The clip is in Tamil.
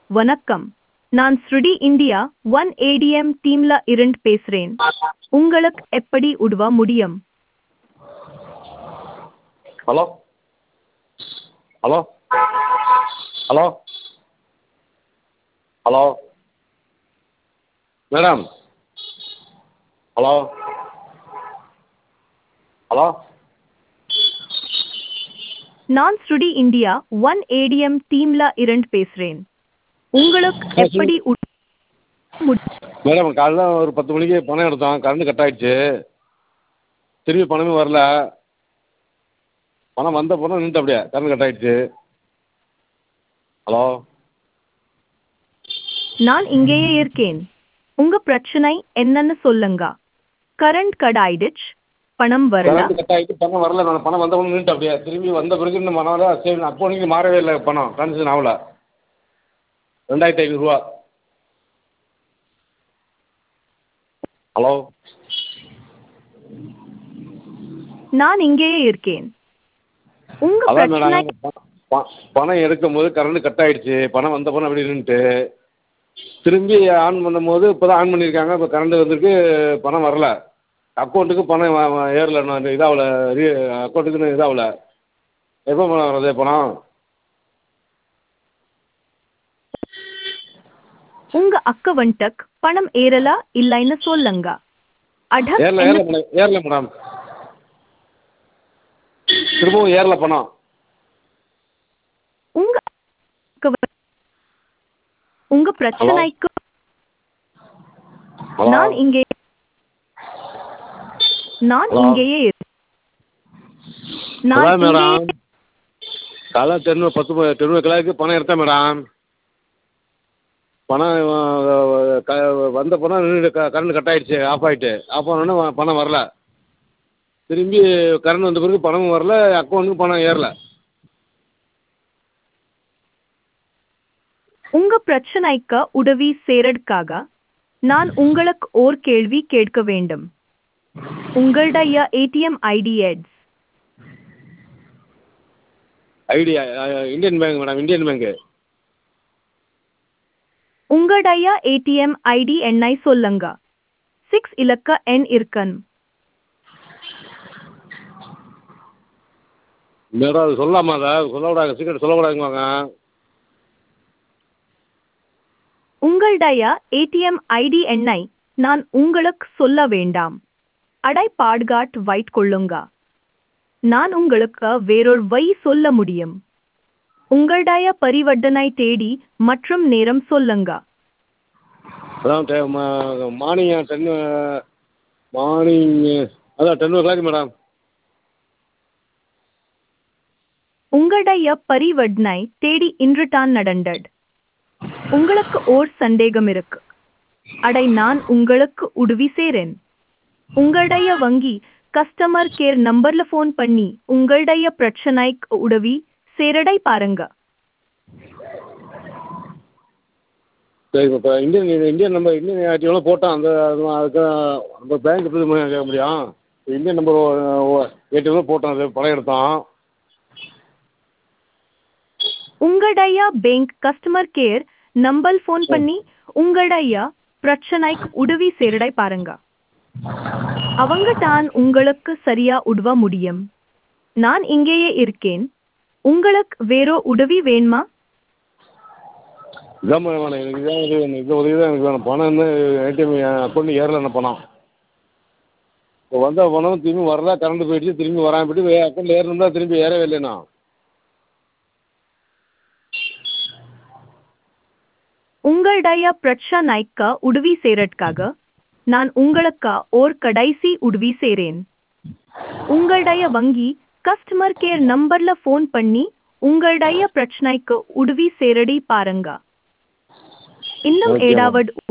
வணக்கம். நான் ஸ்ருடி இந்தியா ஒன் ஏடிஎம் டீம்ல இருந்து பேசுறேன். உங்களுக்கு எப்படி உதவ முடியும்? Hello hello hello hello madam hello hello நான் ஸ்ருடி இந்தியா ஒன் ஏடிஎம் டீம்ல இருந்து பேசுறேன். உங்களுக்கு எப்படி உதவ முடியும்? மேடம் காலைல ஒரு 10 மணிக்கு பணம் எடுத்தோம், கரண்ட் கட் ஆயிடுச்சு. திரும்பி பணமே வரல. பணம் வந்த பணம் நின்றுட்டு அப்படியே கரண்ட் கட் ஆயிடுச்சு. ஹலோ நான் இங்கேயே இருக்கேன். உங்க பிரச்சனை என்னன்னு சொல்லுங்க. கரண்ட் கட் ஆயிடுச்சு, பணம் வரல. கரண்ட் கட் ஆகிட்டு பணம் வரல மேடம். பணம் வந்த பணம் நின்றுட்டு அப்படியே திரும்பி வந்த பிறகு இன்னும் பணம் வரல. சரி அக்கௌண்ட்டுக்கு மாறவே இல்லை. பணம் ட்ரான்ஸ்ஃபர் ஆகல. 2500 ஹலோ நான் இங்கேயே இருக்கேன். உங்க அதான் பிரச்சனை மேடம் பணம் எடுக்கும்போது கரண்ட் கட் ஆயிடுச்சு. பணம் வந்த பணம் அப்படி நின்றுட்டு திரும்பி ஆன் பண்ணும்போது இப்போ தான் ஆன் பண்ணியிருக்காங்க. இப்போ கரண்ட் வந்திருக்கு, பணம் வரல. அக்கௌண்ட்டுக்கு பணம் ஏறல. நான் இதாகல, அக்கௌண்ட்டுக்கு இதாகல. எப்போ பணம் வர்றது பணம்? உங்க அக்கவுண்ட்டுக்கு பணம் ஏறல இல்லைன்னு சொல்லுங்க. அடம் ஏறல என்ன? ஏறல மேடம், ஏறல மேடம். திரும்பவும் ஏறல பணம். உங்க உங்க ஹலோ பிரச்சனைக்கு ஹலோ நான் இங்கே நான் ஹலோ இங்கேயே நான் அதான் இங்கேயே மேடம் காலைல 10 கிளாக்கு பணம் எடுத்தேன் மேடம். பணம் வந்த பணம் கரண்ட் கட் ஆகிடுச்சு, ஆஃப் ஆகிட்டு. ஆஃப் ஆனோடனே பணம் வரல. திரும்பி கரண்ட் வந்த பிறகு பணமும் வரல, அக்கௌண்ட்டுக்கு பணம் ஏறல. உங்க பிரச்சனைக்கு உதவி செய்யறதுக்காக நான் உங்களுக்கு ஓர் கேள்வி கேட்க வேண்டும். உங்களுடைய ஏடிஎம் ஐடி எட்ஸ்? ஐடியா இந்தியன் பேங்க் மேடம், இந்தியன் பேங்க்கு. உங்களுடைய ஏடிஎம் ஐடி எண்ணை சொல்லுங்க. 6 இலக்க எண் இருக்கணும். மேடம் அது சொல்லலாமா? அதை சொல்லக்கூடாது, சீக்கிரம் சொல்லக்கூடாதுங்க. உங்களுடைய ஏடிஎம் ஐடி எண்ணை நான் உங்களுக்கு சொல்ல வேண்டாம். அடை பாட்காட் வைட் கொள்ளுங்க. நான் உங்களுக்கு வேறொரு வழி சொல்ல முடியும். உங்களுடைய பரிவர்த்தனை தேதி மற்றும் நேரம் சொல்லுங்க. அதான் மார்னிங் 10 மார்னிங் அதான் 10 ஓ கிளாக் மேடம். உங்களுடைய பரிவர்த்தனை தேதி இன்று தான் நடந்தது. உங்களுக்கு ஓர் சந்தேகம் இருக்கு. அடை நான் உங்களுக்கு உதவி செய்றேன். உங்களுடைய வங்கி கஸ்டமர் கேர் நம்பர்ல ஃபோன் பண்ணி உங்களுடைய பிரச்சனைக்கு உதவி செய்றதை பாருங்க. சரி இப்போ இந்தியன் நம்பர், இந்தியன் ஆக்டிவ்ல போட்டோம். அதுக்கு அந்த பேங்க் எப்படி கேட்க முடியும்? இந்தியன் நம்பர் ஏடிஎம்ல போட்டோம், அது பணம் எடுத்தோம். உங்களுடைய bank customer care number phone பண்ணி உங்களுடைய பிரச்சனைக்கு உதவி செய்றதை பாருங்க. அவங்க தான் உங்களுக்கு சரியா உதவ முடியும். நான் இங்கேயே இருக்கேன். உங்களுக்கு வேற உதவி வேணுமா? இதான் வேணும் எனக்கு, இதான் உதவி வேணும். இந்த உதவி தான் எனக்கு வேணும். பணம் இன்னும் ஏடிஎம் அக்கௌண்ட் ஏறல. என்ன பணம் இப்போ வந்த பணம் திரும்பி வரல. கரண்ட் போயிடுச்சு, திரும்பி வராமல் போயிட்டு அக்கௌண்ட் ஏறணும்னா திரும்பி ஏறவே இல்லைண்ணா. உங்களுடைய பிரச்சனைக்கு உதவி செய்றதுக்காக நான் உங்களுக்கு ஓர் கடைசி உதவி செய்றேன். உங்களுடைய வங்கி கஸ்டமர் கேர் நம்பர்ல ஃபோன் பண்ணி உங்களுடைய பிரச்சனைக்கு உதவி செய்றதை பாருங்க. இன்னும் ஓகே மேம். ஏதாவது